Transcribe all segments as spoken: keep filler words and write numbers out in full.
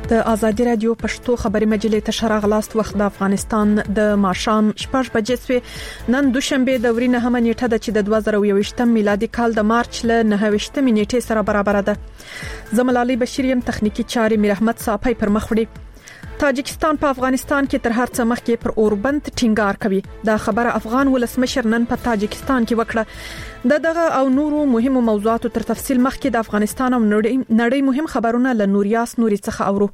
د ازادي رادیو پښتو خبري مجلې ته شراغلاست وخت د افغانستان د ماشام شپږ بجې سوي. نن دوشنبه د ورینه هم نیټه د چې د دوه زره یو ویشتم میلادي کال د مارچ ل نهه ویشتم نیټې سره برابر ده. زملالي بشیریم تخنیکی چاري میر احمد صاحب پر مخ وړي. تاجکستان په افغانستان کې تر هر څه مخکې پر اوربند ټینګار کوي. دا خبره افغان ولسمشر نن په تاجکستان کې وکړه. د دغه او نورو مهمو موضوعاتو تر تفصیل مخکې د افغانستان او نړۍ مهم خبرونه له نوریاس نوري څخه اورو.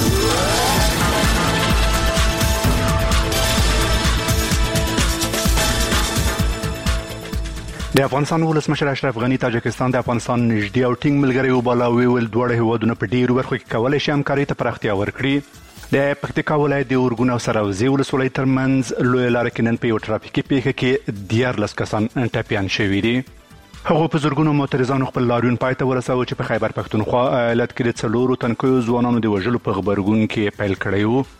د افغانستان ولسمشر اشرف غنی تاجکستان د افغانستان نږدې او ټینګ ملګری وباله ویل دوه هیوادونه په ډیرو برخو کې کولای شي همکاري ته پراختیا ورکړي. د پکتیکا ولایت د اورګون او سراوزي ولسوالۍ ترمنځ لوی لار کې نن په یو ټرافیکي پیښه کې دیارلس کسان ټپیان شوي دي. هغه په زورګونو موټریزانو خپل لاریون پای ته ورساوه چې په خیبر پښتونخوا ایالت کې د څلورو تنکیو ځوانانو د وژلو په خبرګون کې پیل کړی وو.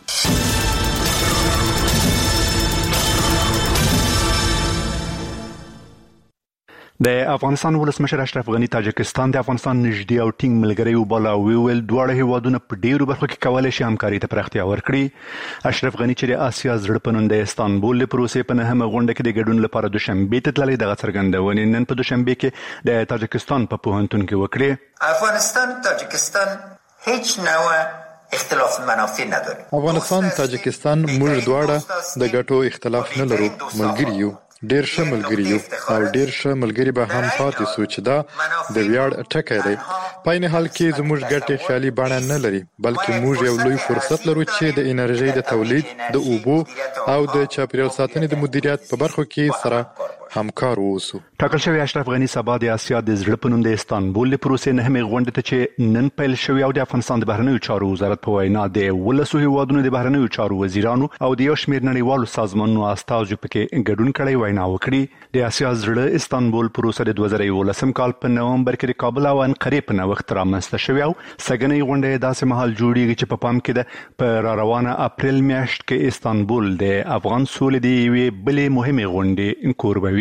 د افغانستان ولسمشر اشرف غنی تاجکستان د افغانستان نږدې او ټینګ ملګری وباله ویل دوه هیوادونه په ډیرو برخو کې کولای شي همکاري ته پراختیا ورکړي. اشرف غنی چې د آسیا زړه په نوم د استانبول د پروسې په نهمه غونډه کې د ګډون لپاره دوشنبه ته تللی دغه څرګندونې نن په دوشنبه کې د تاجکستان په پوهنتون کې وکړي. افغانستان تاجکستان هیڅ نوع اختلاف منافع نداره. افغانستان تاجکستان موږ دواړه د ګټو اختلاف نه لرو، ملګری یو، ډیر ښه ملګری یو او ډیر ښه ملګری به هم پاتې سو چې دا د ویاړ ټکی دی. په عین حال کې زموږ ګټې خیالي بڼه نه لري، بلکې موږ یو لوی فرصت لرو چې د انرژي د تولید، د اوبو او د چاپیریال ساتنې د مدیریت په برخو کې سره همکار اوسو. ټاکل شوی اشرف غنی سبا د آسیا د زړه په نوم د استانبول د پروسې نهمه غونډه ته چې نن پیل شوی او د افغانستان د بهرنیو چارو وزارت په وینا د ولسو هیوادونو د بهرنیو چارو وزیرانو او د یو شمېر نړیوالو سازمانونو استازو پکې ګډون کړی وینا وکړي. د آسیا زړه استانبول پروسه د دوه زره یولسم کال په نومبر کې د کابل او انقرې په نوښت رامنځته شوې او سګنې غونډه داسې مهال جوړیږي چې په پام کې ده په را روانه اپریل میاشت کې استانبول د افغان سولې د یوې بلې مهمې غونډې کوربوي.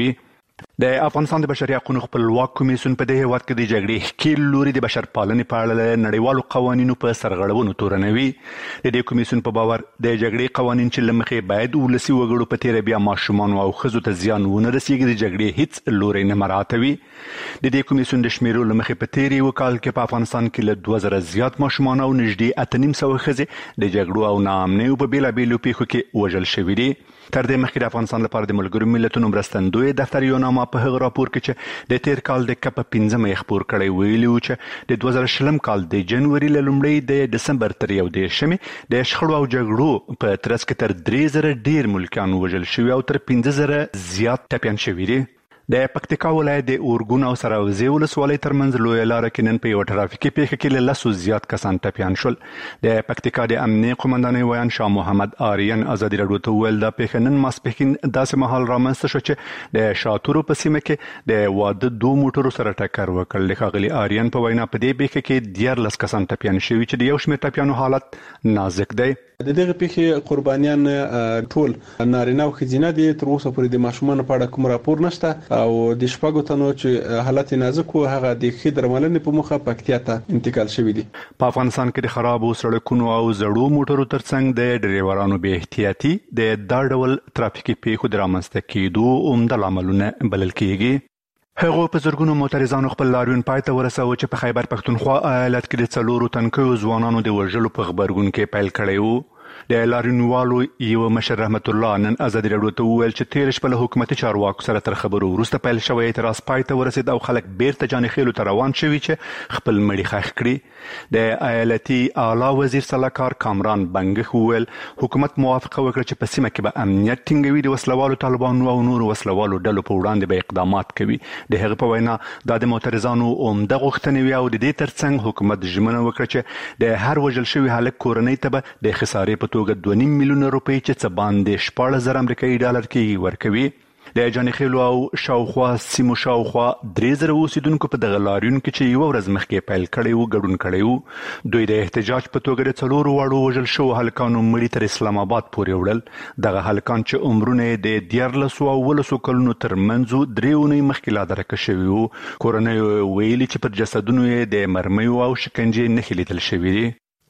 د افغانستان د بشري حقوقو خپلواک کمیسیون په دې هیواد کې د جګړې ښکیل لوري د بشرپالنې په اړه نړیوالو قوانینو په سرغړونو تورنوي. د دې کمیسیون په باور د جګړې قوانین چې لمخې باید ولسي وګړو په تیر بیا ماشومان او ښځو ته زیان ونه رسیږي د جګړې هیڅ لوري نه مراعاتوي. د دې کمیسیون د شمیرو لمخې په تیر یو کال کې په افغانستان کې له دوه زره زیات ماشومان او نږدې اته نیم سوه ښځې د جګړو او ناامنیو په بیلابیلو پیښو کې وژل شوي دي. تر دې مخکې د افغانستان لپاره د ملګرو ملتونو مرستندوی دفتر یو نامه په هغه راپور کې چې د تیر کال د کپ پنځمه خبر کړی ویلي و چې د دوه زره شلم کال د جنوري له لومړۍ د دسمبر تر یو دیرشمې د شخړو او جګړو په ترڅ کې تر درې زره ډیر ملکیان وژل شوي او تر پنځه زره زیات ټپیان شوي دي. د پکتیکا ولایت د اورګون او سراوزي ولسوالۍ ترمنځ لوی لار کې نن په یو ټرافیکي پیښه کې له لسو زیات کسان ټپیان شول. د پکتیکا د امنیه قومندان ویان شاه محمد آریان ازادي راډیو ته ویل دا پیښه نن ماسپښین داسې مهال رامنځته شو چې د شاتورو په سیمه کې د واده دوه موټرو سره ټکر وکړ. د ښاغلي آریان په وینا په دې پیښه کې دیارلس کسان ټپیان شوي چې د یو شمېر ټپیانو حالت نازک دی. د دغه پیښې قربانیان ټول نارینه او ښځینه دي. تر اوسه پورې د ماشومان په اړه کوم راپور نشته او د شپږو تنو چې حالت نازک وو هغه د ښې درملنې په موخه پکتیا ته انتقال شوي دي. په افغانستان کې د خرابو سړکونو او زړو موټرو ترڅنګ د ډریورانو بې احتیاطي د دا ډول ترافیکي پیښو د رامنځته کېدو عمده لاملونه بلل کېږي. هغه په زورګونو موټریزانو خپل لاریون پای ته ورساوه چې په خیبر پښتونخوا ایالت کې د څلورو تنکیو ځوانانو د وژلو په خبرګون کې پیل کړی وو. د لاریونوالو یو مشر رحمت الله نن ازادي راډیو ته وویل چې تیر شپه له حکومتي چارواکو سره تر خبرو وروسته پیل شوی اعتراض پای ته ورسید او خلک بیرته جانخیلو ته روان شوي چې خپل مړي ښخ کړي. د ایالتي اعلی وزیر سلاکار کامران بنګخ وویل حکومت موافقه وکړه چې په سیمه کې به امنیت ټینګوي، د وسلوالو طالبانو او نورو وسلوالو ډلو په وړاندې به اقدامات کوي. د هغه په وینا دا د معترضانو عمده غوښتنې وي او د دې ترڅنګ حکومت ژمنه وکړه چې د هر وژل شوي هلک کورنۍ ته به د خسارې په توګه دوه نیم میلیونه روپۍ چې څه باندې شپاړس زره امریکایي ډالر کې ورکوي. د جانخیلو او شاوخوا سیمو شاوخوا درې زره اوسیدونکو په دغه لاریون کې چې یوه ورځ مخکې پیل کړی و ګډون کړی و. دوی د احتجاج په توګه د څلورو واړو وژل شوو هلکانو مړي تر اسلام آباد پورې وړل. دغه هلکان چې عمرونه د دیارلسو او اوولسو کلونو ترمنځ درې اونۍ مخکې لا درکه شوي وو. کورنیو ویلي چې پر جسدونو یې د مرمیو او شکنجې نښې لیدل شوي دي.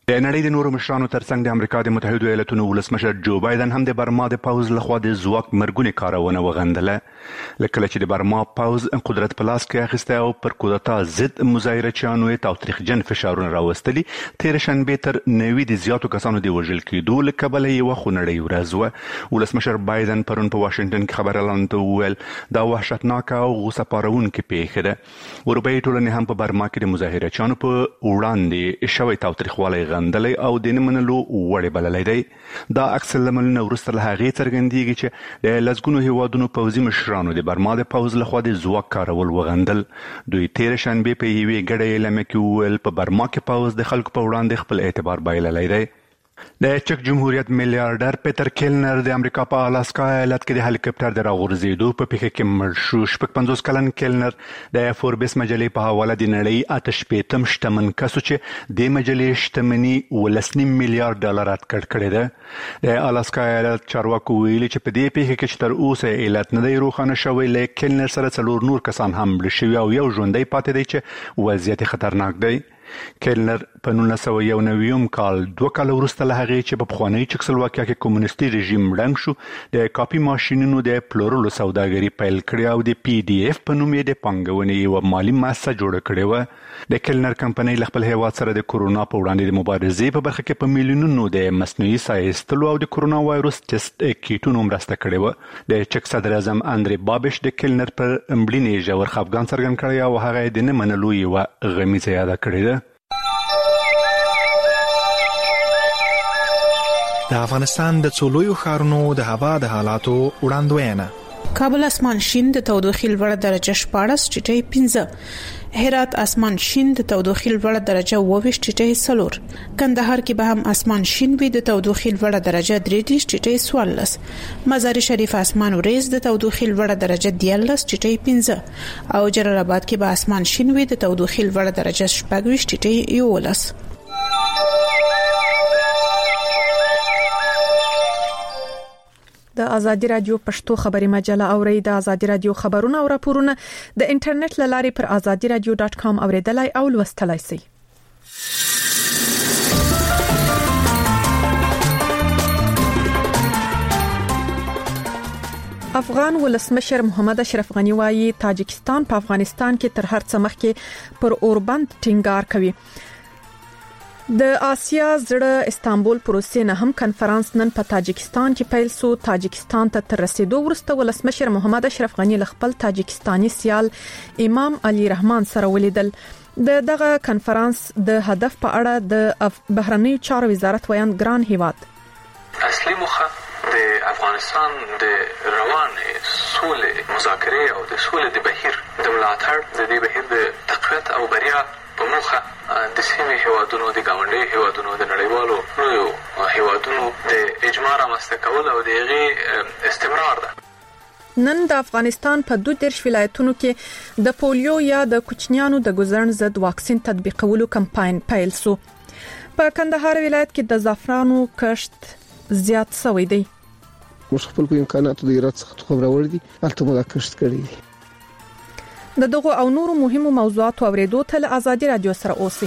د نړۍ د نورو مشرانو ترڅنګ د امریکا د متحده ایالاتونو ولسمشر جو بایدن هم د برما د پاوز لخوا د ځواک مرګونې کارونه وغندله. لکه چې د برما پاوز قدرت په لاس کې اخیسته او پر کودتا ضد مظاهرچیانو یې تاوتریخجن فشارونه راوستلي. تیر شنبه تر نوي د زیاتو کسانو د وژل کېدو له کبله یوه خونړۍ ورځ وه. ولسمشر بایدن پرون په واشنګټن کې خبريالانو ته وویل دا وحشتناکه او غوسه پاروونکې پیښه ده. اروپایي ټولنې هم په برما کې د مظاهرچیانو په وړاندې شوی تاوتریخوالی غندلی او د نه منلو وړ بللی دی. دا عکس لمنونه وروسته له هغې څرګندېږي چې د لسګونو هیوادونو پوځي مشرانو د برما د پوځ لخوا د ځواک کارول وغندل. دوی تیر شنبه په یوې ګډه اعلامیه کې وویل په برما کې پوځ د خلکو په وړاندې خپل اعتبار بایللی دی. د چک جمهوریت میلیارډر پیټر کیلنر د امریکا په الاسکا ایالت کې د هلیکاپټر د راغورځېدو په پیښه کې مړ شو. شپږ پنځوس کلن کیلنر د فوربس مجلې په حواله د نړۍ اته شپېتم شتمن کس چې د مجلې شتمني ولس نیم میلیارډ ډالر اټکل کړی ده. د الاسکا ایالت چارواکو ویلي چې په دې پیښه کې چې تر اوسه ایالت نه دی روښانه شوی، له کیلنر سره څلور نور کسان هم مړه شوي او یو ژوندی پاتې دی چې وضعیت خطرناک دی. کیلنر په نولس سوه یو نوي کال دوه کاله وروسته له هغې چې په پخوانۍ چکسلواکیا کې کمونیستي رژیم ړنګ شو د کاپي ماشینونو د پلورلو سوداګري پیل کړې او د پی ډي اف په نوم یې د پانګونې یوه مالي مؤسسه جوړه کړې وه. د کیلنر کمپنۍ له خپل هیواد سره د کورونا په وړاندې د مبارزې په برخه کې په میلیونونو د مصنوعي ساه ایستلو او د کورونا وایروس ټیسټ کیټونو مرسته کړې وه. د چک صدر اعظم اندرې بابش د کیلنر پر مړینې ژور خفګان څرګند کړی او هغه یې د نه منلو یوه غمیزه یاده کړې ده. د افغانستان د څو لویو ښارونو د هوا د حالاتو وړاندوینه. کابل اسمان شین د تودوخې لوړه درجه شپاړس ټیټی پنځه، هرات اسمان شین د تودوخې لوړه درجه اوه ویشت ټیټی څلور، کندهار کې به هم اسمان شین وي د تودوخې لوړه درجه درې دېرش ټیټی څوارلس، مزار شریف اسمان وریځ د تودوخې لوړه درجه دیارلس ټیټی پنځه او جلال آباد کې به اسمان شین وي د تودوخې لوړه درجه شپږ ویشت ټیټی یوولس. د ازادي رادیو پښتو خبري مجله اوري. د ازادي رادیو خبرونه او راپورونه د انټرنیټ لاري پر ازادي رادیو ډاټ کام اوریدلای او لوستلای شئ. افغان ولسمشر محمد اشرف غنی وايي تاجکستان په افغانستان کې تر هر څه مخکې پر اوربند ټینګار کوي. د آسیا زړه استانبول پروسې نه هم کنفرانس نن په تاجکستان کې پیل سو. تاجکستان ته تر رسیدو وروسته ولسمشر محمد اشرف غنی له خپل تاجکستاني سیال امام علي رحمان سره ولیدل. د دغه کنفرانس د هدف په اړه د بهرنیو چارو وزارت ویان ګران هیواد اصلي مخه د افغانستان د روان سولې مذاکرې او د سولې د بهیر د ملاتړ د دې بهیر د تقویت او بریا په موخه د سیمې هیوادونو د ګاونډي هیوادونو د نړیوالو لویو هیوادونو د اجماع رامنځته کول او د هغې استمرار ده. نن د افغانستان په دوه دیرش ولایتونو کې د پولیو یا د کوچنیانو د ګزرن ضد واکسین تطبیقولو کمپاین پیل سو. په کندهار ولایت کې د زعفرانو کښت زیات شوی دی. موږ خپل په امکاناتو د ایراد څخه خبر اور دي البته موږ کښت کړی دی. د دغه او نورو مهمو موضوعاتو اوریدو ته ازادي رادیو سره اوسئ.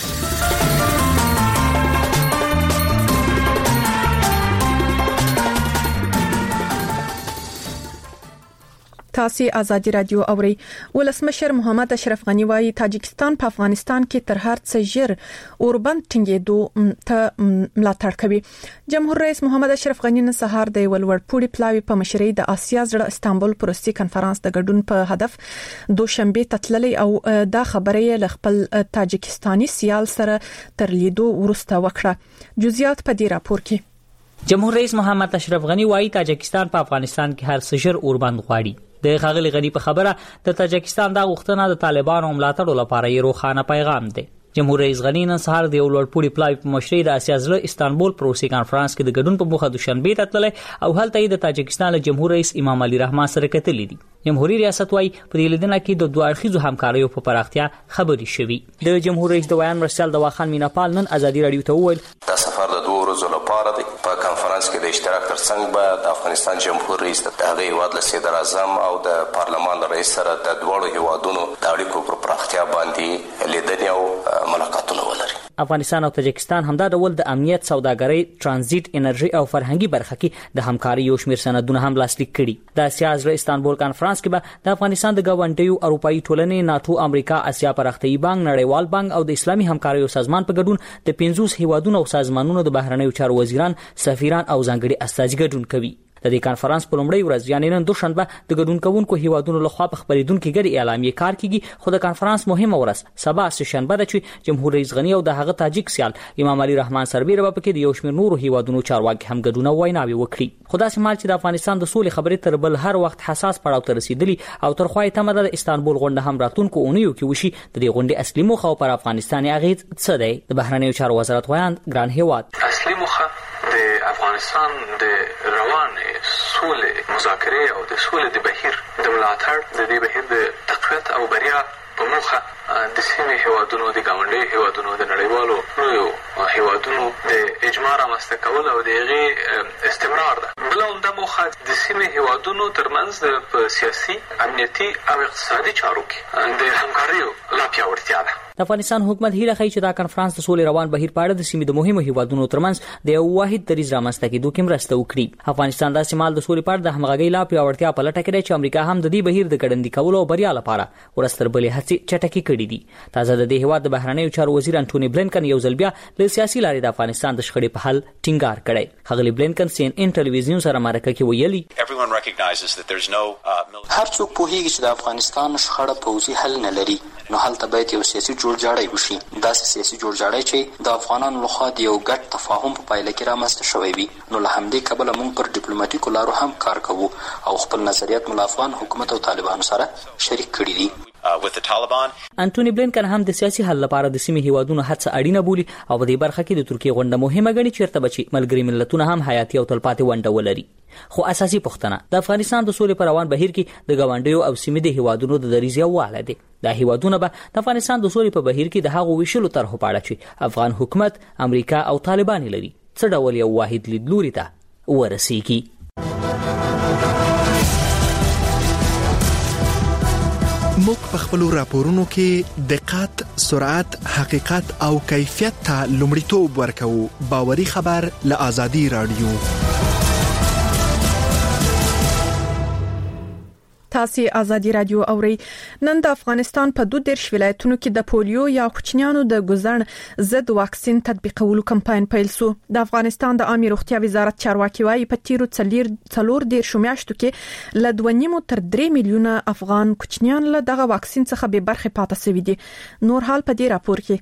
تاسو ازادي رادیو اوري. ولسمشر محمد اشرف غنی وايي تاجکستان په افغانستان کې تر هر څه ژر اوربند ټینګېدو ته ملاتړ کوي. جمهور رئیس محمد اشرف غنی نن سهار د ولوړپوړي پلاوي په مشرۍ د آسیا زړه استانبول پروسې کنفرانس د ګډون په هدف دوشنبه تتللی او دا خبرې له خپل تاجکستاني سیال سره تر لیدو وروسته وکړه. جزئیات په دې راپور کې. جمهور رئیس محمد اشرف غنی وايي تاجکستان په افغانستان کې هر څه ژر اوربند غواړي. د ښاغلي غنی په خبره د تاجکستان د غوښتنه د طالبانو ملاتړ لپاره یو روښانه پیغام دی. جمهور رئیس غنی نن سهار د ولوړپوړي پلاوي په مشرۍ د آسیا زړه استانبول پروسې کانفرنس کې د ګډون په موخه دوشنبه ته تللی او هلته د تاجکستان له جمهور رئیس امام علي رحمان سره کتلې دي. جمهوریت ریاست وايي په دې لیدنه کې د دوه اړخیزو همکاریو په پراختیا خبرې شوې. د جمهور رئیس د بیان مرسل د واخان میناپال نن ازادي رادیو ته وویل دا سفر د دوه ورځو لپاره دی. په کانفرنس کې د اشتراک ترڅنګ به د افغانستان جمهور رئیس د هغې هیواد له صدر اعظم او د پارلمان رئیس سره د دواړو هیوادونو د اړیکو پر پراختیا باندې لیدنې او ملاقاتونه ولري. افغانستان او تاجکستان همدا ډول د امنیت، سوداګرۍ، ترانزیت، انرژي او فرهنګي برخه کې د همکاري یو شمېر سندونه هم لاسلیک کړي. د اسیا زړه استانبول کانفرنس کې به د افغانستان د ګاونډیو اروپאי ټولنې، ناتو، امریکا، اسیا پرختیايي بانک، نړیوال بانک او د اسلامي همکاریو سازمان په ګډون د پنځوس هیوادونو او سازمانونو د بهرنیو چارو وزیران، سفیران او ځانګړي استازي ګډون کوي. د دې کانفرنس په لومړۍ ورځ یعنې نن دوشنبه د ګډون کوونکو هیوادونو لخوا په خبرېدونکو ګډي اعلامیه کار کیږي، خو د کانفرنس مهمه ورځ سبا سه شنبه ده چې جمهور رئیس غنی او د هغه تاجک سیال امام علي رحمان سربیره په کې د یو شمېر نورو هیوادونو چارواکي هم ګډون او ویناوي وکړي. خو داسې مال چې د افغانستان د سولې خبرې تر بل هر وخت حساس پړاو ته رسیدلی او تر خوای تمه د استانبول غونډه هم راتونکو اونیو کې وشي. د دې غونډې اصلي موخه پر افغانستان اغیز څه دی؟ د بهرنیو چارو وزارت وایي ګران هیواد اصلي موخه د افغانستان د روان سولې مذاکرې او د سولې د بهیر د ملاتړ، د دې بهیر د تقویت او بریا په موخه د سیمې هیوادونو، د ګاونډي هیوادونو، د نړیوالو لویو هیوادونو د اجماع رامنځته کول او د هغې استمرار ده. بله عمده موخه د سیمې هیوادونو ترمنځ د سیاسي، امنیتي او اقتصادي چارو کې د همکاریو لا پیاوړتیا ده. د افغانستان حکومت هیله کوي چې دا کانفرنس د سولې روان بهیر په اړه د سیمې د مهمو هیوادونو ترمنځ د یو واحد دریځ رامنځته کېدو کې مرسته وکړي. افغانستان د سیمال د سولې په اړه د همغږۍ لا پیاوړتیا په لټه کې دی چې امریکا هم د دې بهیر د ګړندي کولو او بریا لپاره ورستر بلې هڅې چټکې کړې دي. تازه د دې هیواد د بهرنیو چارو وزیر انټونی بلینکن یو ځل بیا له سیاسي لارې د افغانستان د شخړې په حل ټینګار کړی. ښاغلي بلینکن سی ان ان ټلویزیون سره مرکه کې ویلي هر څوک پوهیږي چې د افغانستان شخړه پوځي حل نه لري، نو هلته باید یو سیاسي جوړجاړی وشي. داسې سیاسي جوړجاړی چې د افغانانو لخوا د یو ګډ تفاهم په پایله کې رامنځته شوی وي. نو له همدې کبله موږ پر ډیپلوماټیکو لارو هم کار کوو او خپل نظریات مو له افغان حکومت او طالبانو سره شریک کړي دي. انټونی بلینکن هم د سیاسي حل لپاره د سیمې هیوادونو هڅه اړینه بولي او په دې برخه کې د ترکیه غونډه مهمه ګڼي چیرته به چې ملګري ملتونه هم حیاتي او تلپاتې ونډه ولري. خو اساسي پوښتنه د افغانستان د سولې پر روان بهیر کې د ګاونډیو او سیمې د هیوادونو د دریځ یووالی دی. دا هیوادونه به د افغانستان د سولې په بهیر کې د هغو ویشلو طرحو په اړه چې افغان حکومت، امریکا او طالبان لري څه ډول یو واحد لیدلوري ته ورسیږي. موږ په خپل راپورونو کې دقت، سرعت، حقیقت او کیفیت ته لومړیتوب ورکوو. باوري خبر له آزادي رادیو. تاسو آزادي رادیو اوري. نن د افغانستان په دوه دیرش ولایتونو کې د پولیو یا کوچنیانو د ګزړ ضد واکسین تطبیقولو کمپاین پیل شو. د افغانستان د عامه روغتیا وزارت چارواکي وايي په تیرو څلور دیرش میاشتو کې ل دوه نیم تر درې میلیونه افغان کوچنیان له دغه واکسین څخه به برخه پاتې شوي دي. نور حال په دې راپور کې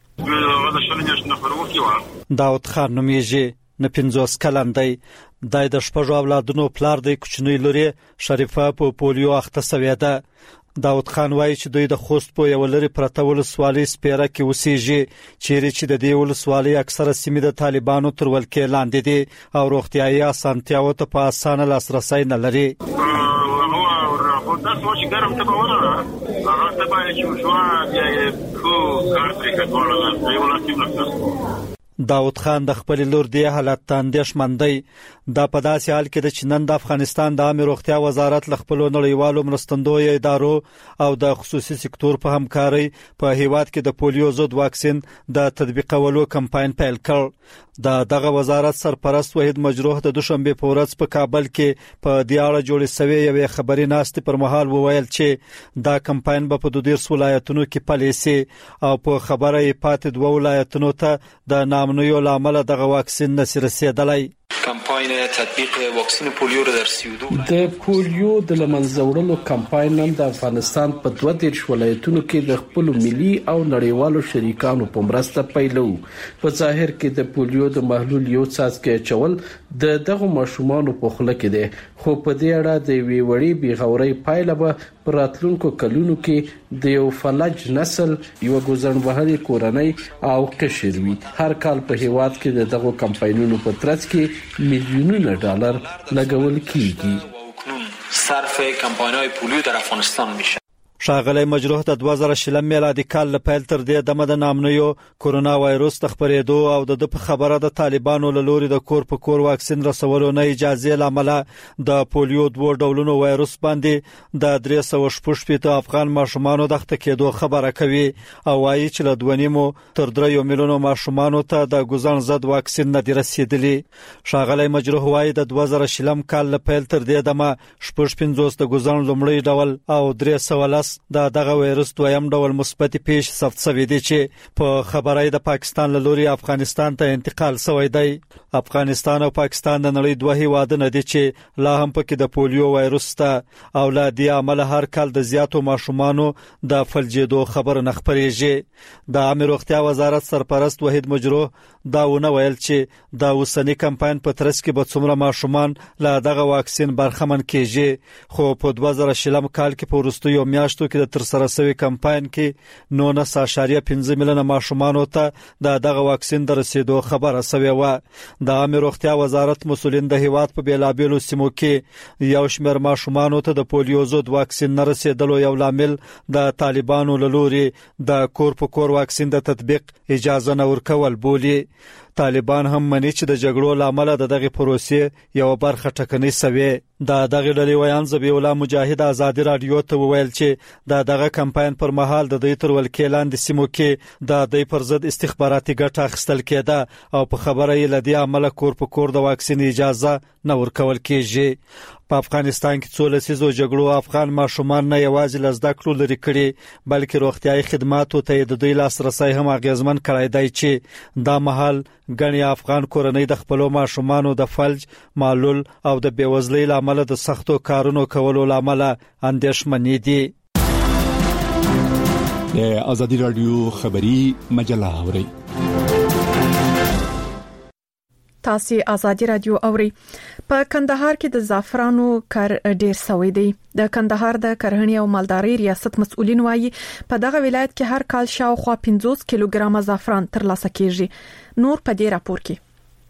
داود خان نومیږي، نه پنځوس کلن دی. دای د شپږو اولادونو پلار دی. کوچنی لوري شریفه په پولیو اخته شوې ده. داود خان وایي چې دوی د خوست په یو لري پرته ولسوالۍ سپیره کې اوسېږي، چیرې چې د دې ولسوالۍ اکثره سیمې د طالبانو تر ولکې لاندې دي او روغتیايي اسانتیاوو ته په اسانه لاسرسی نه لري. داود خان د خپل لور دی حالت تاندېش مندي. دا په داسې حال کې د چنن د افغانستان د عامه روغتیا وزارت ل خپل نړیوالو مرستندوی ادارو او د خصوصي سکتور په همکارۍ په هیواد کې د پولیو ضد واکسین د تطبیقولو کمپاین پیل کړ. د دغه وزارت سرپرست وحید مجروح د دوشنبه په ورځ په کابل کې په دیاړه جوړې سوي یوې خبري ناستې پر مهال وویل چې دا کمپاین به په دوه دیرش ولایتونو کې پالیسي او په خبره یې پاتې دوه ولایتونو ته د نامنویو لامل دغه واکسین نشي رسیدلی. کمپاین تطبیق واکسین پولیو را در سی و دو د پولیو د لمنځه وړلو کمپاین نن د افغانستان په دوه دیرش ولایتونو کې د خپل ملي او نړیوالو شریکانو په مرسته پیلو. په ظاهر کې د پولیو د محلول یو څاڅکی چول د دغه ماشومانو په خوله کې دی، خو په دې اړه د وی وړي بیغوري پایله به پر راتلونکو کلونو کې د یو فلج نسل یو ګزن وهلي کورنۍ او قشر وي. هر کال په هیواد کې د دغه کمپاینونو په ترڅ کې میلیونونه ډالر لګول کیږي. صرف کمپاین‌های پولیو در افغانستان میشه. ښاغلی مجروح د دوه زره شلم میلادي کال له پیل تر دې دمه د نامنیو کورونا وایروس د خپرېدو او د په خبره د طالبانو له لوري د کور په کور واکسین رسولو نه اجازه لامل د پولیو دوه ډولونو وایروس باندې د درې سوه شپږ شپېته افغان ماشومانو د اخته کېدو خبره کوي او وايي چې له دوه نیمو تر درې میلیونو ماشومانو ته د ګوزن ضد واکسین نه دی رسیدلی. ښاغلی مجروح وايي د دوه زره شلم کال له پیل تر دې دمه شپږ پنځوس د ګوزن لومړی ډول او درې سوه لس د دغه وایروس دویم ډول مثبت پیښ ثبت شوی دی چې په خبرای د پاکستان له لوري افغانستان ته انتقال شوی دی. افغانستان او پاکستان د نړۍ دوه هیوادونه دي چې لا هم پکې د پولیو وایروس ته او لا دی عمل هر کال د زیاتو ماشومانو د فلجېدو خبر نه خبرېږي. د عامه روغتیا وزارت سرپرست وحید مجروح دا ونه ویل چې د اوسنی کمپاین په ترڅ کې به څومره ماشومان له دغه واکسین برخمن کېږي خو په دوه زره شلم کال کې په وروستیو میاشتو کې د تر سره شوی کمپاین کې نولس اعشاریه پنځه میلیونه ماشومانو ته د دغه واکسین د رسیدو خبره شوې وه. د عامه روغتیا وزارت مسولین د هیواد په بیلابیلو سیمو کې یو شمېر ماشومانو ته د پولیو ضد واکسین نه رسیدلو یو لامل د طالبانو له لوري د کور په کور واکسین د تطبیق اجازه نه ورکول بولي. طالبان هم مني چې د جګړو لامل د دغه پروسې یو برخه ټکنۍ سوي. د دغه ډلې ویان زبی الله مجاهد ازادي رادیو ته وویل چې د دغه کمپاین پر مهال د دوی تر ولکې لاندې سیمو کې د دوی پر ضد استخباراتي ګټه اخیستل کېده او په خبره یې لدی عمل کور په کور د واکسین اجازه نه ورکول کېږي. په افغانستان کې څو لسیزو جګړو افغان ماشومان نه یوازې لزده کړو لري کړي بلکې روغتیايي خدماتو ته د دوی لاسرسي هم اغیزمن کړای دی چې دا مهال غني افغان کورنۍ د خپل ماشومانو د فلج معلول او د بیوزلۍ لامل د سختو کارونو کولو لامل اندېښمنې دي. د ازادي رادیو خبری مجله اوري تاسو ازادي رادیو اوري. په کندهار کې د زعفرانو کار ډیر سوي دی. د کندهار د کرهڼې او مالدارۍ ریاست مسؤلین وایي په دغه ولایت کې هر کال شاوخوا پنځوس کیلوګرام زعفران ترلاسه کیږي. نور په دې راپور کې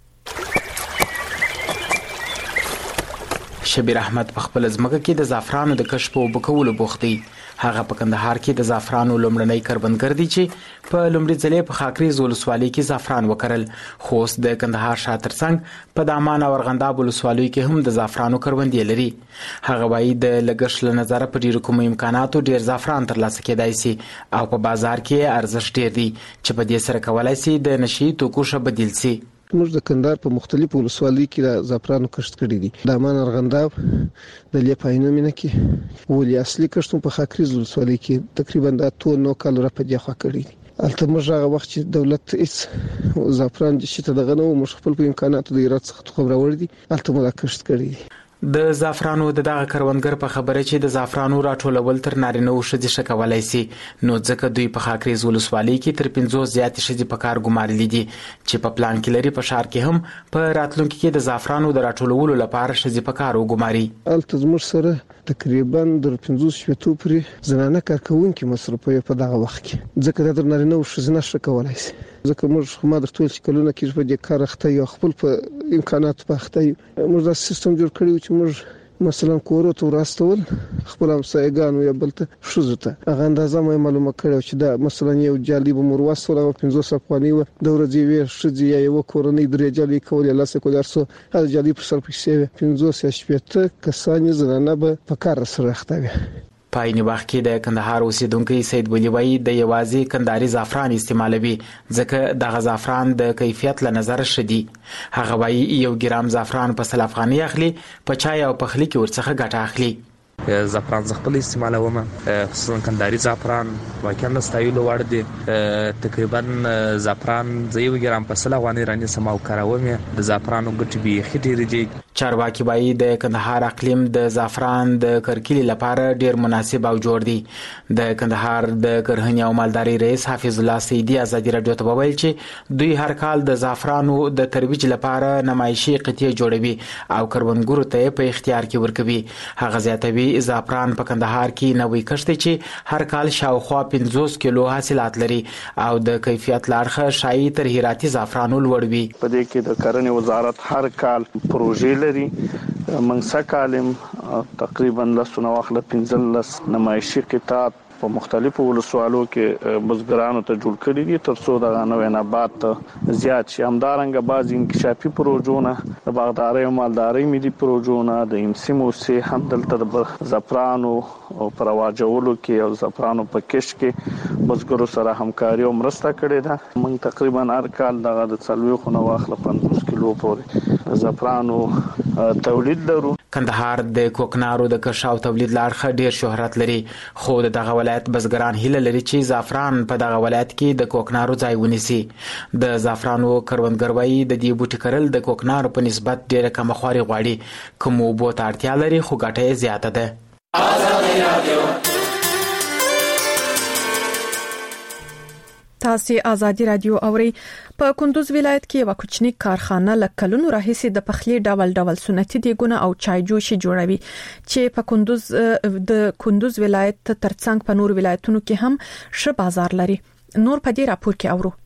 شبیر احمد په خپل ځمکه کې د زعفرانو د کشف او بکولو بوخت دی. هغه په کندهار کې د زعفرانو لومړنی کروندګر دی چې په لومړي ځلې په خاکریز ولسوالۍ کې زعفران وکرل. خوست د کندهار شاته څنګ په دامان او ارغنداب ولسوالۍ کې هم د زعفرانو کروندې لري. هغه وایي د لګښت له نظر په ډیرو کوم امکاناتو ډیر زعفران ترلاسه کېدای شي او په بازار کې ارزښت ډیر دی چې په دې سره کولای شي د نشي توکو شه بدیل شي. موږ د کندهار په مختلفو ولسوالۍ کې د زعفرانو کښت کړی دي. د امان ارغنداب د لیپاینو مینه کې ولې اصلي کښت په خاکریز ولسوالۍ کې تقریبا د اتو نو کال را په دی خوا کړی دي. البته موږ هغه وخت چې دولت هیڅ زعفران چې ته دغه نو موږ خپل په امکاناتو د ایراد څخه خبر ور دي البته موږ کښت کړی دي. د زعفرانو د دغه کروندګر په خبره چې د زعفرانو راټولول تر نارینه او ښځې شکولای شي نو ځکه دوی په خاکریز ولسوالۍ کې تر پنځوس زیاتې ښځې په کار ګمارلې دي چې په پلان کې لري په شهر کې هم په راتلونکي کې د زعفرانو د راټولولو لپاره ښځې په کار وګماري. البته زموږ سره تقریبا د پنځوس شپږ پورې زنانه کارکونکي مصرفوي په دغه وخت کې ځکه د نارینه او ښځې نشه کولای شي. ځکه موږ ما درته ویل چې کلونه کې په دې کار اخته یو خپل په امکانات په اخته موږ دا سیستم جوړ کړی چې موږ مثلا کورو ته راستول خپل همسایګانو یا بل ته شوزو ته هغه اندازه مې معلومه کړو چې دا مثلا یو جالب مرواسته او پنځوس افغاني و د ورځې وی شځي یا یو کورنۍ درې جالب کولې لاسه کو درسو هغه جالب سر پښې پنځوس یا شپږ کسانې زنانه به په کار سره اختوي. په عین وخت کې د کندهار اوسیدونکو سید ولی وای د یوازې کندهاري زعفران استعمالوي ځکه د زعفران د کیفیت له نظر شدي. هغه وای یو ګرام زعفران په سل افغاني اخلي په چای او په خلی کې ورڅخه ګټه اخلي. زعفران زغپل استعمالوم خصوصا کندهاري زعفران واقعا ستایلو وړ دي. تقریبا زعفران زیو ګرام په سل افغاني راني سماو کاروم د زعفرانو ګټي به خډيري دي. چارواکي وایي د کندهار اقلیم د زعفران د کرکیلې لپاره ډیر مناسب او جوړ دی. د کندهار د کرهڼې او مالدارۍ رئیس حافظ الله سیدی ازادي رادیو ته وویل چې دوی هر کال د زعفرانو د ترویج لپاره نمایشي قطعې جوړوي او کروندګرو ته په اختیار کې ورکوي. هغه زیاتوي زعفران په کندهار کې نوې کښت چې هر کال شاوخوا پنځوس کیلو حاصلات لري او د کیفیت لارښه شایي تر هراتي زعفرانو لوړ وي. په دې کې د کرنې وزارت هر کال پروژې لري. منځ کالم تقریبا لسونه واخله پنځلس نمایشي قطعات په مختلفو ولسوالو کې بزګرانو ته جوړ کړي دي ترڅو د نوې نبات زیات شي. همدارنګه بعض انکشافي پروژونه د باغدارۍ او مالدارۍ ملي پروژونه د امسیمو سي هم دلته د زعفرانو او پرواجولو کې او زعفرانو په کښ کې بزګرو سره همکاري او مرسته کړې ده. موږ تقریبا هر کال دغه د څلوي خو نو واخله پنځوس کیلو پورې زعفرانو تولید لرو. کندهار د کوکنارو د کښاو تولید لارخه ډیر شهرت لري، خو دغه ولایت بزګران هیله لري چې زعفران په دغه ولایت کې د کوکنارو ځای ونیسي. د زعفرانو کروندګروي د دې بوټي کرل د کوکنارو په نسبت ډیره کم خواري غواړي، کوم اوبو ته اړتیا لري خو ګټه یې زیاته ده. تاسو آزادی رادیو اوري. په کندوز ولایت کې یو کوچنی کارخانه لکلونو راهیسي د پخلی ډول ډول سنتي دیګونه او چای جوشي جوړوي چې په کندوز د کندوز ولایت ترڅنګ په نور ولایتونو کې هم ښه بازار لري. نور په دې راپور کې اورو.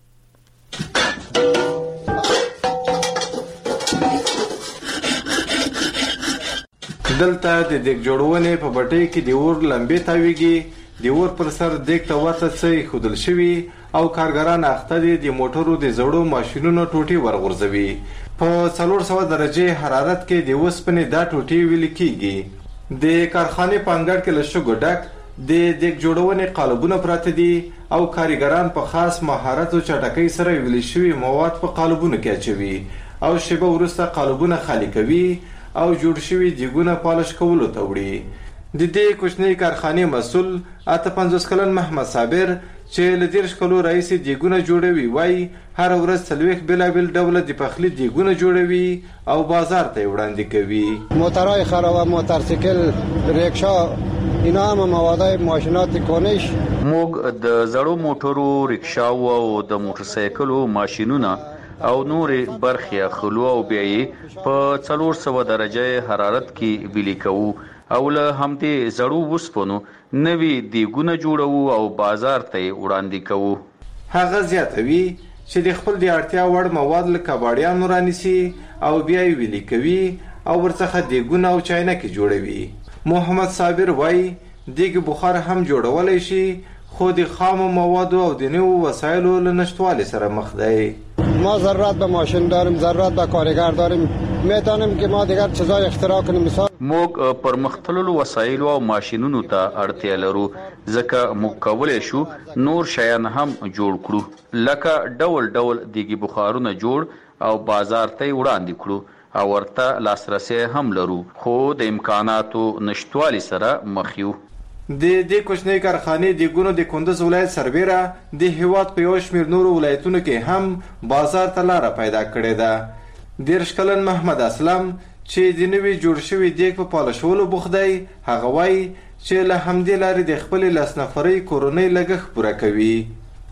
دلته د دیګ جوړونې په بټۍ کې د اور لمبې تاویږي، د اور پر سر دیګ ته ورته څه خودل شوی او کارګران اخته دي د موټرو د زړو ماشينونو ټوټي ورغورځوي. په څلور سوه درجه حرارت کې د وسپنې دا ټوټي ویل کیږي. د کارخانه په انګړ کې له شګو ډک د دیګ جوړونې قالبونه پراته دي او کارګران په خاص مهارت او چټکۍ سره ویل شوی مواد په قالبونو کې اچوي او شیبه وروسته قالبونه خالی کوي او جوړ شوی دیګونه پالش کولو ته وړي. د دې کوچنی کارخانه مسؤل اته پنځوس کلن محمد صابر چې له دېرش کلو راهیسې دیګونه جوړوي وایي هر ورځ څلوېښت بېلابېل ډوله د پخلي دیګونه جوړوي او بازار ته یې وړاندې کوي. موترهای خرابه، موترسیکل، ریکشا، اینا هم موادای ماشینات کنش. موږ د زړو موټرو، ریکشاو او د موټرسایکلو ماشینونه او نورې برخې اخلو او بیا یې په څلور سوه درجه حرارت کې ویلي کوو او له همدې زړو وسپنو نوي دیګونه جوړوو او بازار ته یې وړاندې کوو. هغه زیاتوي چې د خپل د اړتیا وړ مواد له کباړیانو رانیسي او بیا یې ویلي کوي او ورڅخه دیګونه او چاینکې جوړوي. محمد صابر وایي دیګ بخار هم جوړولی شي خو د خامو موادو او د نوو وسایلو له نشتوالي سره مخ دی. ما ضرورت به ماشین داریم، ضرورت به کارگر داریم، میتونیم که ما دیگر چیزای اختراع کنیم. مثال موږ پرمختللو وسایلو او ماشینونو ته اړتیا لرو ځکه موږ کولی شو نور شیان هم جوړ کړو لکه ډول ډول دیګي بخارونه جوړ او بازار ته وړاندې کړو او ورته لاسرسي هم لرو خو د امکاناتو نشټوالي سره مخ یو. د دې کوچنۍ کارخانې د ګونو د کندوز ولایت سربیره د هیواد په یو شمېر نورو ولایتونو کې هم بازار ته لاره پیدا کړې ده. دېرش کلن محمد اسلم چې د نوي جوړ شوي دیګ په پالشولو بوخت دی هغه وایي چې له همدې لارې د خپلې لس نفرۍ کورنۍ لګښت پوره کوي.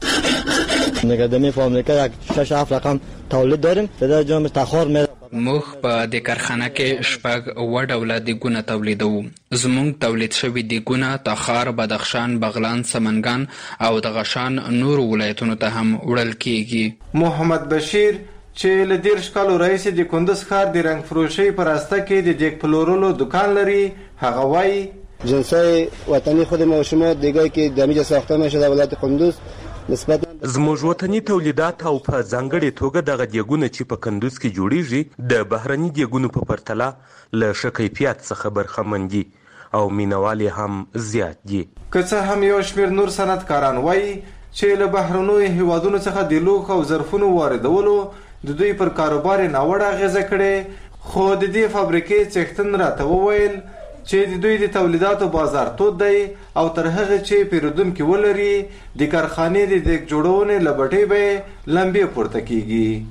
نگهداری په امریکا یک شش هفت رقم تولید داریم در جام تخار می موږ په د کارخانه کې شپږ اوه ډوله دیګونه تولیدوو. زموږ تولید شوي دیګونه تخار، بدخشان، بغلان، سمنګان او د غشان نورو ولایتونو ته هم وړل کیږي. محمد بشیر چې له دېرش کالو راهیسې د کندوز ښار د رنګ فروشۍ په راسته کې د دیګ پلورلو دکان لري. هغه وایي جنسای وطنی خود ما و شما دیگایی که دمیجه ساخته میشه در ولایت کندوز نسبت زموږ وطني تولیدات او په ځانګړې توګه دغه دیګونه چې په کندوز کې جوړیږي د بهرني دیګونو په پرتله له ښه کیفیت څخه برخمن دي او مینوال هم زیات دي. که څه هم یو شمېر نور صنعتکاران وایي چې له بهرنیو هیوادونو څخه د لوښ او ظرفونو واردولو د دوی پر کاروبار ناوړه اغیزه کړې خو د دې فابریکې څښتن راته وویل چې د دوی د تولیداتو بازار تود دی او تر هغه چې پیرودونکي ولري د کارخانې د دیګ جوړونې له بټۍ به لمبې پورته کیږي.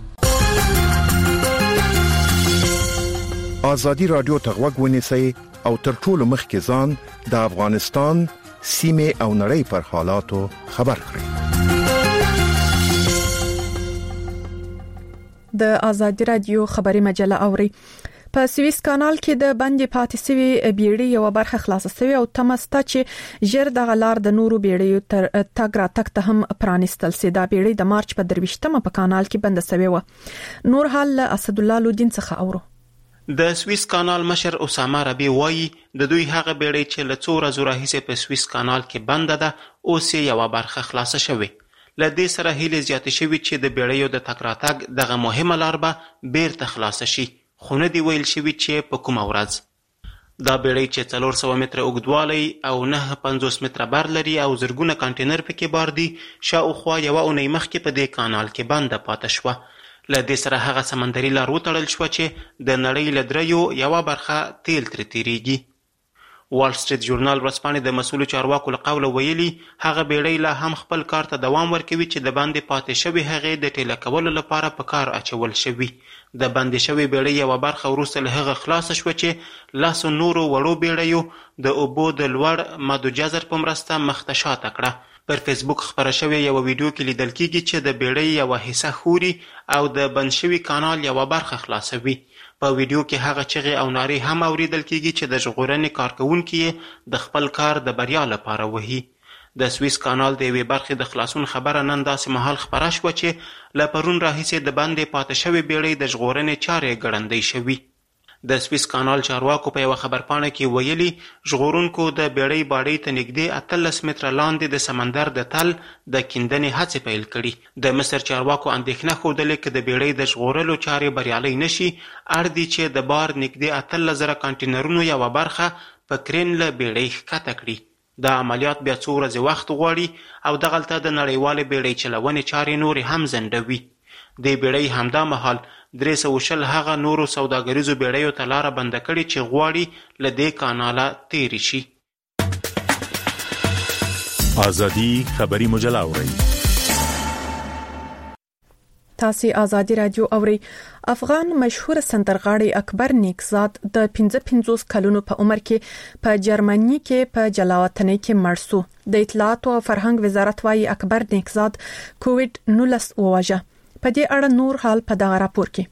آزادی رادیو ته غوږ ونیسئ او تر ټولو مخکې ځان د افغانستان سیمې او نړۍ پر حالاتو خبر کړئ. د آزادی رادیو خبري مجله اوري. په سویس کانال کې د باندې پاتې سوي بیړۍ یو برخه خلاصه شوې او تمسته چې ژر د غلار د نورو بیړیو تر تګ راتګ ته هم پرانستل سي. دا بیړۍ د مارچ په درویشتمه په کانال کې بند شوې و. نور حال اسد الله لودین څخه اورو. د سویس کانال مشر اسامه ربی وایي د دوی هغه بیړۍ چې له څو ورځو راهیسې په سویس کانال کې بنده ده اوس یې یوه برخه خلاصه شوې. له دې سره هیلې زیاتې شوي چې د بیړیو د تګ راتګ دغه مهمه لار به بیرته خلاصه شي، خو نه دي ویل شوي چې په کومه ورځ. دا بیړۍ چې څلور سوه متره اوږدوالی او نهه پنځوس متره بر لري او زرګونه کانټینر پکې بار دي، شاوخوا یوه اونۍ مخکې په دې کانال کې بنده پاته شوه. له دې سره هغه سمندري لار وتړل شوه چې د نړۍ له دریو یوه برخه تیل ترې تیریږي. وال سټریټ ژورنال ورځپاڼې د مسؤلو چارواکو له قوله ویلي هغه بیړۍ لا هم خپل کار ته دوام ورکوي چې د باندې پاتې شوې هغې د ټیله کولو لپاره په کار اچول شوي. د باندې شوې بیړۍ یوه برخه وروسته له هغه خلاصه شوه چې لسو نورو وړو بیړیو د اوبو د لوړ مد جزر په مرسته مخته شاته کړه. پر فیسبوک خپره شوې یوه ویډیو کې لیدل کیږي چې د بیړۍ یوه حصه خوري او د بند شوي کانال یوه برخه خلاصوي. په ویډیو کې هغه چغې او نارې هم اوریدل کیږي چې د ژغورنې کارکوونکي یې د خپل کار د بریا لپاره وهي. د سویس کانال د یوې برخې د خلاصون خبره نن داسې مهال خپره شوه چې له پرون راهیسې د باندې پاتې شوې بیړۍ د ژغورنې چارې ګړندۍ شوي. د سویس کانال چارواکو په یوه خبرپاڼه کې ویلي ژغورونکو د بیړۍ باډۍ ته نږدې اتلس متره لاندې د سمندر د تل د کیندنې هڅې پیل کړي. د مصر چارواکو اندېښنه ښودلې که د بیړۍ د ژغورلو چارې بریالۍ نشي، اړ دي چې د بار نږدې اتلس زره کانټینرونو یوه برخه په کرین له بیړۍ ښکته کړي. دا عملیات بیا څو ورځې وخت غواړي او دغلته د نړیوالې بیړۍ چلونې چارې نورې هم ځنډوي. دې بیړۍ همدا مهال درې سوه شل هغه نورو سوداګریزو بیړیو ته لاره بنده کړي چې غواړي له دې کاناله تیرې شي. ازادي خبري مجله اورئ. تاسو ازادي رادیو اورئ. افغان مشهور سندرغاړي اکبر نیکزاد د پنځه پنځوس کلونو په عمر کې په جرمني کې په جلاوطنۍ کې مړ شو. د اطلاعات او فرهنګ وزارت وايي اکبر نیکزاد کووډ نولس وواژه. په دې اړه نور حال په دغه راپور کې.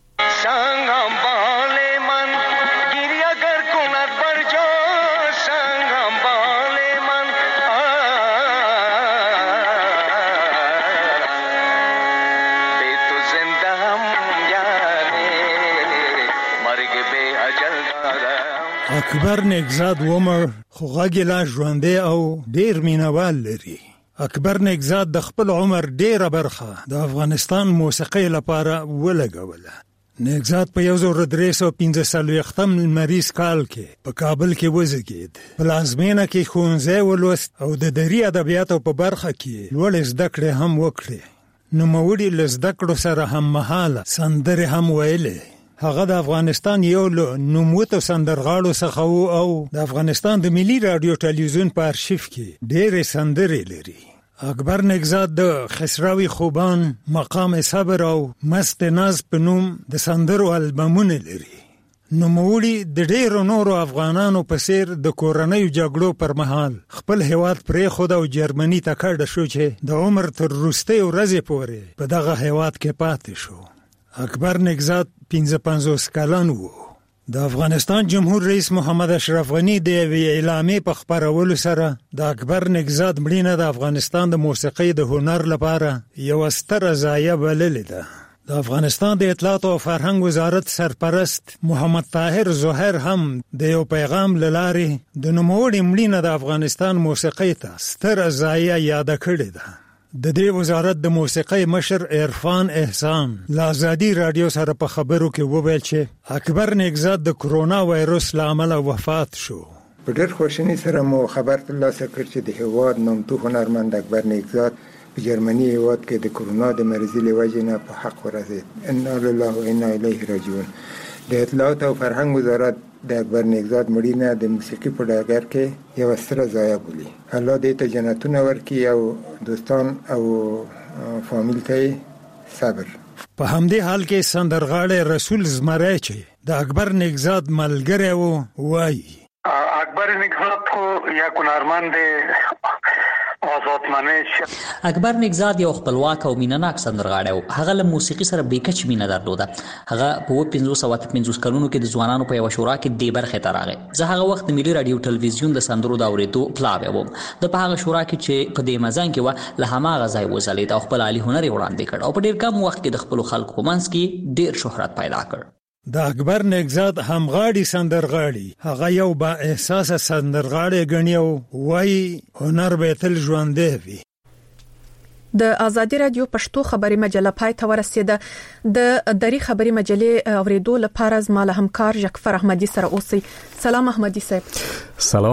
اکبر نیکزاد ومر خو غږ لا ژوندی او ډیر مینوال لري. اکبر نیکزاد د خپل عمر ډیره برخه د افغانستان موسیقۍ لپاره ولګوله. نیکزاد په یو زر درې سوه پنځه څلوېښتم لمریز کال کې په کابل کې وزیږید. په پلازمینه کې ښوونځی ولوست او د دري ادبیاتو په برخه کې لوړې زده کړې هم وکړې. نوموړي له زده کړو سره هم مهاله سندرې هم ویلې. هغه د افغانستان یو له نوموتو سندرغاړو څخه و او د افغانستان د ملي رادیو ټلویزیون په ارشیف کې ډېرې سندرې لري. اکبر نیکزاد د خسروي خوبان، مقام صبر او مست ناز په نوم د سندرو البمونه لري. نوموړي د ډېرو نورو افغانانو په څیر د کورنیو جګړو پر مهال خپل هیواد پرېښود او جرمني ته کډه شو چې د عمر تر وروستۍ ورځې پورې په دغه هیواد کې پاتې شو. اکبر نیکزاد پنځه پنځوس کلن و. د افغانستان جمهور رئیس محمد اشرف غنی د یوې اعلامیې په خپرولو سره د اکبر نیکزاد مړینه د افغانستان د موسیقۍ د هنر لپاره یوه ستره ضایعه بللې ده. د افغانستان د اطلاعات او فرهنګ وزارت سرپرست محمد طاهر ظاهر هم د یو پیغام له لارې د نوموړي مړینه د افغانستان موسیقۍ ته ستره ضایعه یاده کړې ده. د دې وزارت د موسیقۍ مشر عرفان احسان له ازادي رادیو سره په خبرو کې وویل چې اکبر نیکزاد د کرونا وایرس له امله وفات شو. په ډېر خوشحالۍ سره مو خبر ترلاسه کړ چې د هېواد نامتو هنرمند اکبر نیکزاد په جرمني هېواد کې د کرونا د مرضي له وجې نه په حق ورسېد. انا لله و انا الیه راجعون. د اطلاعات او فرهنګ وزارت د اکبر نیکزاد مړینه د موسیقي په ډګر کې یوه ستره ضایعه بولي. الله دې ته جنتونه ورکړي او دوستان او فامیل ته صبر. په همدې حال کې سندرغاړی رسول زمری چې د اکبر نیکزاد ملګری و وایي اکبر نیکزاد خو یک هنرمند آزادمنش. اکبر نیکزاد یو خپلواک او مینه‌ناک سندرغاړی و. هغه له موسیقي سره بېکچ مینه درلوده. هغه په اووه پنځوس او اته پنځوس کلونو کې د ځوانانو په یوه شورا کې دې برخې ته راغی. زه هغه وخت د ملي راډیو ټلویزیون د سندرو د اورېدو پلاوی وم. د په هغه شورا کې چې په دې مزن کې وه له هماغه ځای وځلېد او خپل عالي هنر یې وړاندې کړ او په ډېر کم وخت کې د خپلو خلکو په منځ کې ډېر شهرت پیدا کړ. د اکبر نگزاد همغاړي سندرغاړي هغه یو با احساس سندرغاړي غنی او وای هنر به تل ژوندې وي. د ازادي رادیو پښتو خبري مجله پای ته ورسېده. د دری خبري مجلې اوریدو لپاره زما له همکار جعفر احمدي سره اوسئ. سلام احمدي صاحب. سلام